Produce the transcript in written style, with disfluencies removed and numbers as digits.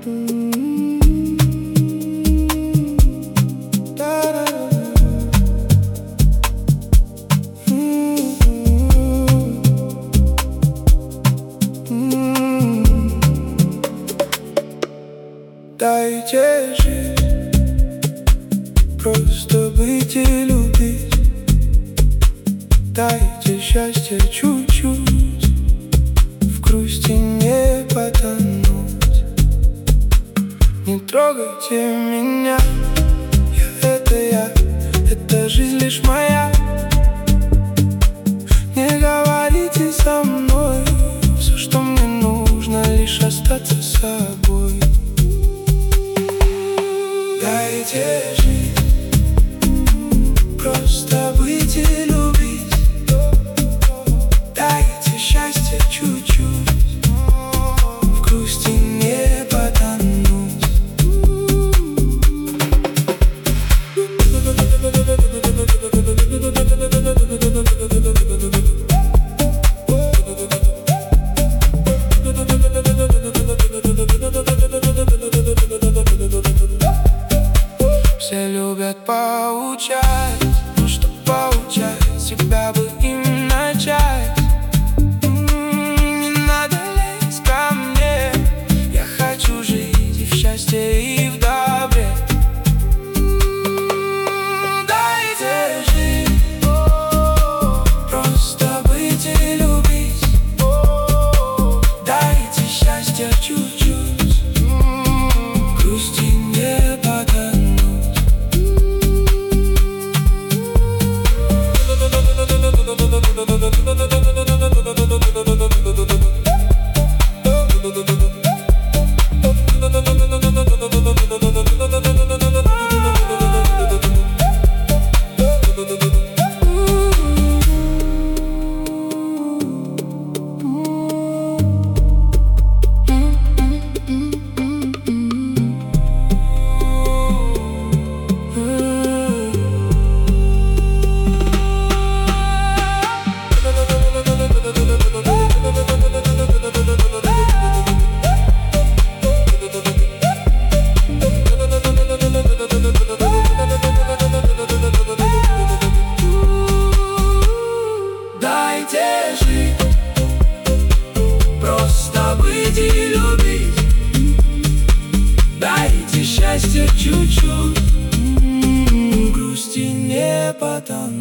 Дайте жить, просто быть и любить. Дайте счастье чуть-чуть, в грусти не потонуть. Не трогайте меня, это жизнь лишь моя. Не говорите со мной все, что мне нужно, лишь остаться собой. Дайте жить, просто быть и любить. Дайте счастье чуть-чуть, в грусти не потонуть. Все любят поучать, но чтоб поучать, себя бы им начать. Не надо лезть ко мне, я хочу жить и в счастье, и в добре. Дайте жить, просто быть и любить. Дайте счастье чуть-чуть, в грусти не потонуть. Дайте жить, просто быть и любить. Дайте счастье чуть-чуть, в грусти не потонуть.